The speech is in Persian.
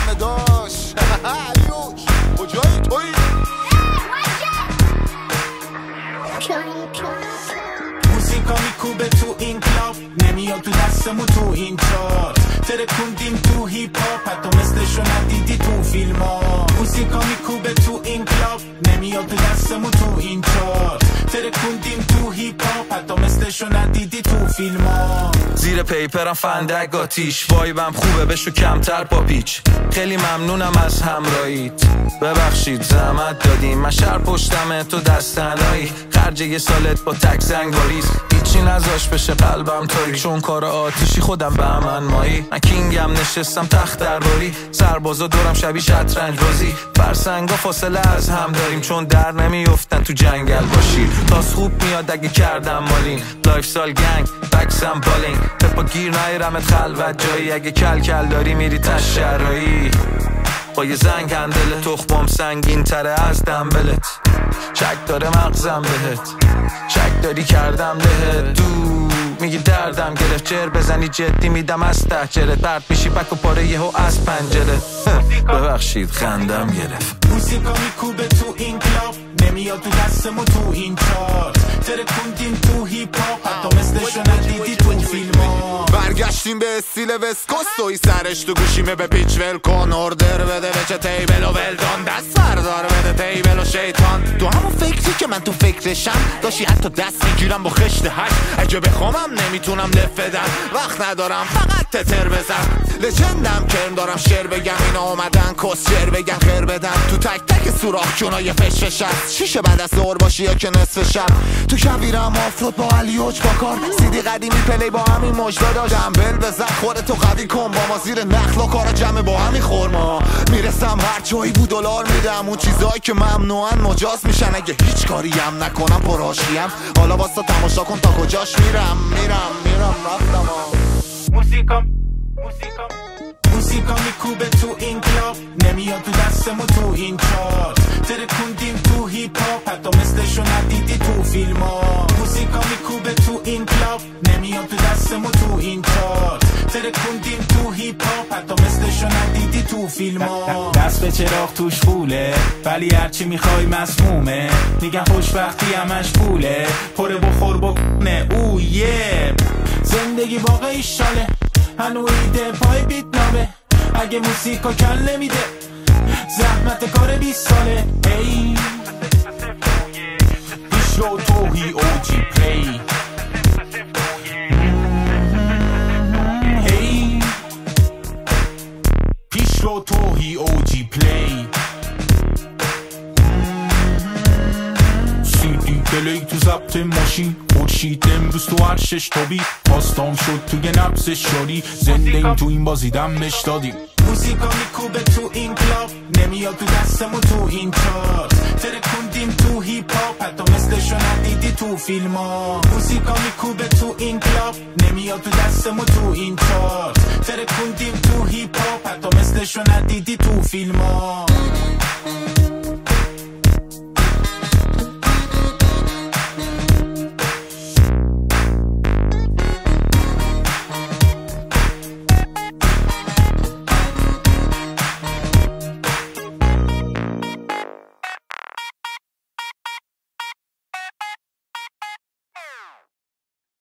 همه داشت. علیوش کجایی تویی؟ موسیقا میکوبه تو این کلاب، نمیاد تو دستمون تو این چارت. ترکوندیم تو هیپ هاپ، حتی مثلشو ندیدی تو فیلم ها. موسیقا میکوبه تو این کلاب، نمیاد تو دستمون تو این چارت. ترکوندیم تو هیپ هاپ، حتی مثلشو ندیدی تو فیلم ها. زیر پیپرم فندک آتیش، وایبم خوبه بشو کمتر با پیچ. خیلی ممنونم از همراهیت، ببخشید زحمت دادیم. من شهر پشتمه تو دستنایی، خرج یه سالت با تک زنگاریز. هیچی نذاش بشه قلبم تاری، چون کار آتیشی خودم به من مایی. من کینگم نشستم تخت درباری، سربازا دورم شبیه شطرنج بازی. فرسنگا فاصله از هم داریم، چون در نمیافتن تو جنگل باشی. تاس خوب میاد اگه کردم مالین، لایف سال گنگ بکسم بالینگ. پپا گیر نایرمت خلوت جایی، اگه کل کل داری میری تشرایی. با یه زنگ هندل تخمم سنگین تره از دنبلت. چک داره مغزم بهت، چک داری کردم لهت. دو میگی دردم گرفت، جر بزنی جدی میدم از ته جرت. برد میشی بک و پاره یهو از پنجره. ببخشید خندم گرفت. موسیقا میکوبه تو این کلاب، نمیاد تو دستمون تو این چارت. ترکوندیم تو هیپ هاپ، حتی مثلشو ندیدی تو فیلم ها. برگشتیم به استیل وسکوستوی، سرش تو گوشیمه به پیچ ول کن. اردر بده به چه تیبل و ولدان، دست بردار بده تیبل و شیطان. تو همون فکری که من تو فکرشم، داشتی حتی دست میگیرم با خشت هشت. اگه بخوامم نمیتونم لف بدم، وقت ندارم فقط تتر بزن. لجندم کرم دارم شعر بگم، اینا اومدن کس شعر بگم خیر بدن. تو تک تک سوراخ چونای فشفش هست، شیشه بعد از ظهر باشی یا که نصف شب. تو کویرم آفرود با علیوج با کار، سیدی قدیمی پلی با همین مجدا داشتم. بل بزن خودتو قوی کن، با ما زیر نخل و کارا جمع با همین خورما. میرسم هر جایی بود دلار میدم، اون چیزایی که ممنوعن مجاز میشن. اگه هیچ کاری هم نکنم پراشیم، حالا واسه تماشا کن تا کجاش میرم رفتم. موسیقا میکوبه تو این کلاب، نمیاد تو دستمون تو این چارت. ترکوندیم تو هیپ هاپ، حتی مثلشو ندیدی تو فیلم ها. موسیقا میکوبه تو این کلاب، نمیاد تو دستمون تو این چارت. ترکوندیم تو هیپ هاپ، حتی مثلشو ندیدی تو فیلم ها. دست به چراغ توش خوله، ولی هرچی میخوای مسمومه. میگن خوشبختی همش پوله، پره بخور بکنه او یه. زندگی واقعی شاله، هنو ایده پای بیت نامه. اگه موسیقا کل نمیده، زحمت کار 20 ساله. هی پیشرو توهی اوجی پلی. هی پیشرو توهی اوجی پلی. سیدی پلی تو ضبط ماشین، خورشید امروز تو هر شش تابی. پاستام شد توی نبض شاری، زنده ایم تو این بازی دمش دادیم. موسیقا میکوبه تو این کلاب، نمیاد تو دستمون تو این چارت. ترکوندیم تو هیپ هاپ، حتی مثلشو ندیدی تو فیلم ها. موسیقا میکوبه تو این کلاب، نمیاد تو دستمون تو این چارت. ترکوندیم تو هیپ هاپ، حتی مثلشو ندیدی تو فیلم ها.